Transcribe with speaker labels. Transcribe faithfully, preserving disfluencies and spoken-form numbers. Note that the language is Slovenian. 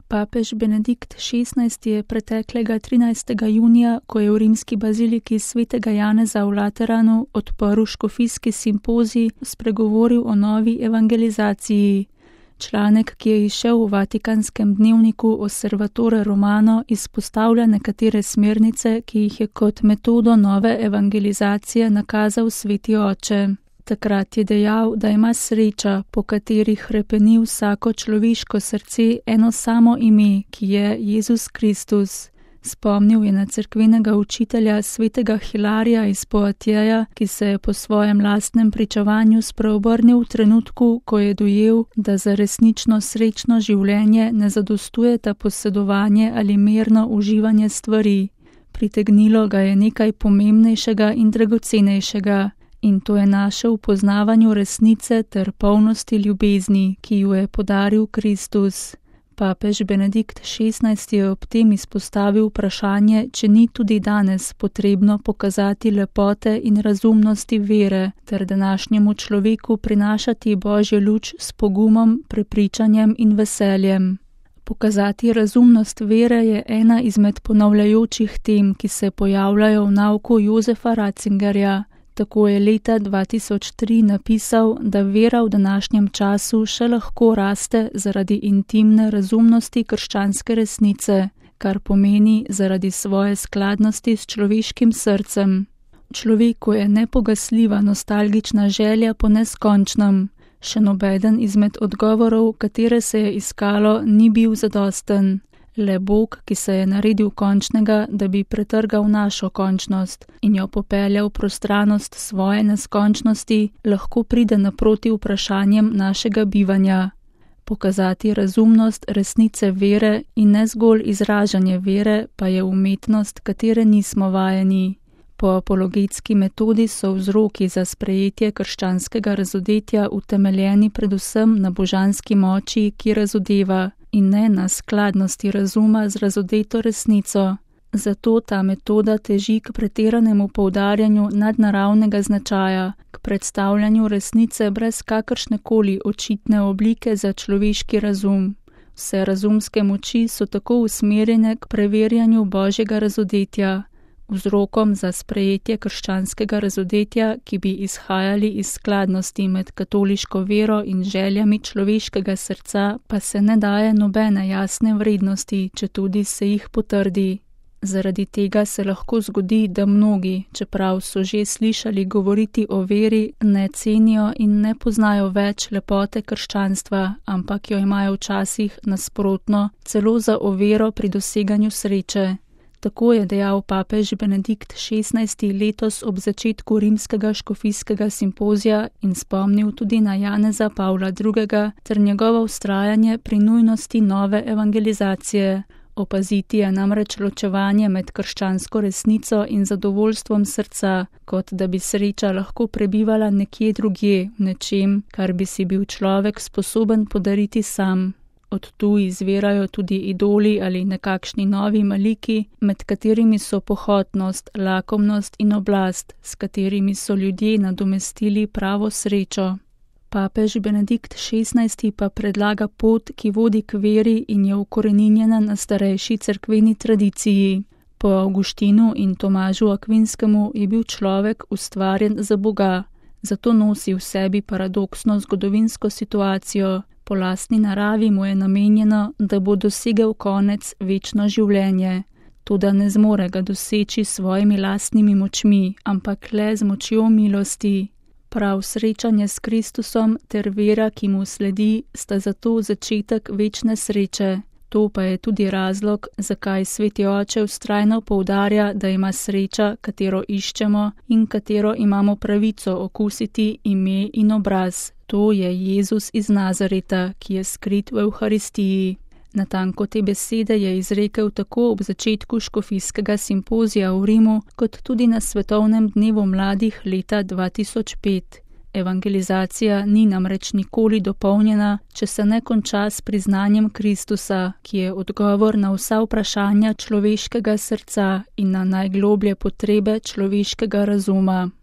Speaker 1: Papež Benedikt šestnajsti je preteklega trinajstega junija, ko je v rimski baziliki svetega Janeza v Lateranu odprl škofijski simpozij, spregovoril o novi evangelizaciji. Članek, ki je izšel v Vatikanskem dnevniku Osservatore Romano, izpostavlja nekatere smernice, ki jih je kot metodo nove evangelizacije nakazal sveti oče. Takrat je dejal, da ima sreča, po kateri hrepeni vsako človeško srce, eno samo ime, ki je Jezus Kristus. Spomnil je na cerkvenega učitelja svetega Hilarija iz Poatjeja, ki se je po svojem lastnem pričevanju spreobrnil v trenutku, ko je dojel, da za resnično srečno življenje ne zadostujeta posedovanje ali mirno uživanje stvari. Pritegnilo ga je nekaj pomembnejšega in dragocenejšega. In to je našel v poznavanju resnice ter polnosti ljubezni, ki ju je podaril Kristus. Papež Benedikt šestnajsti je ob tem izpostavil vprašanje, če ni tudi danes potrebno pokazati lepote in razumnosti vere, ter današnjemu človeku prinašati Božjo luč s pogumom, prepričanjem in veseljem. Pokazati razumnost vere je ena izmed ponavljajočih tem, ki se pojavljajo v nauku Josefa Ratzingerja. Tako je leta dva tisoč tri napisal, da vera v današnjem času še lahko raste zaradi intimne razumnosti krščanske resnice, kar pomeni zaradi svoje skladnosti s človeškim srcem. Človeku je nepogasljiva nostalgična želja po neskončnem. Še nobeden izmed odgovorov, katere se je iskalo, ni bil zadosten. Le Bog, ki se je naredil končnega, da bi pretrgal našo končnost in jo popeljal v prostranost svoje neskončnosti, lahko pride naproti vprašanjem našega bivanja. Pokazati razumnost resnice vere in ne zgolj izražanje vere, pa je umetnost, katere nismo vajeni. Po apologetski metodi so vzroki za sprejetje krščanskega razodetja utemeljeni predvsem na božanski moči, ki razodeva, in ne na skladnosti razuma z razodeto resnico. Zato ta metoda teži k pretiranemu poudarjanju nadnaravnega značaja, k predstavljanju resnice brez kakršnekoli očitne oblike za človeški razum. Vse razumske moči so tako usmerjene k preverjanju Božjega razodetja. Vzrokom za sprejetje krščanskega razodetja, ki bi izhajali iz skladnosti med katoliško vero in željami človeškega srca, pa se ne daje nobene jasne vrednosti, četudi se jih potrdi. Zaradi tega se lahko zgodi, da mnogi, čeprav so že slišali govoriti o veri, ne cenijo in ne poznajo več lepote krščanstva, ampak jo imajo včasih nasprotno, celo za oviro pri doseganju sreče. Tako je dejal papež Benedikt šestnajsti letos ob začetku rimskega škofijskega simpozija in spomnil tudi na Janeza Pavla drugega ter njegovo vztrajanje pri nujnosti nove evangelizacije. Opaziti je namreč ločevanje med krščansko resnico in zadovoljstvom srca, kot da bi sreča lahko prebivala nekje drugje, v nečem, kar bi si bil človek sposoben podariti sam. Od tu izvirajo tudi idoli ali nekakšni novi maliki, med katerimi so pohotnost, lakomnost in oblast, s katerimi so ljudje nadomestili pravo srečo. Papež Benedikt šestnajsti pa predlaga pot, ki vodi k veri in je ukoreninjena na starejši cerkveni tradiciji. Po Avguštinu in Tomažu Akvinskemu je bil človek ustvarjen za Boga, zato nosi v sebi paradoksno zgodovinsko situacijo. Po lastni naravi mu je namenjeno, da bo dosegel konec večno življenje. Toda ne zmore ga doseči s svojimi lastnimi močmi, ampak le z močjo milosti. Prav srečanje s Kristusom ter vera, ki mu sledi, sta zato začetek večne sreče. To pa je tudi razlog, zakaj sveti oče vztrajno poudarja, da ima sreča, katero iščemo in katero imamo pravico okusiti, ime in obraz. To je Jezus iz Nazareta, ki je skrit v Evharistiji. Natanko te besede je izrekel tako ob začetku škofijskega simpozija v Rimu, kot tudi na svetovnem dnevu mladih leta dva tisoč pet. Evangelizacija ni namreč nikoli dopolnjena, če se ne konča s priznanjem Kristusa, ki je odgovor na vsa vprašanja človeškega srca in na najgloblje potrebe človeškega razuma.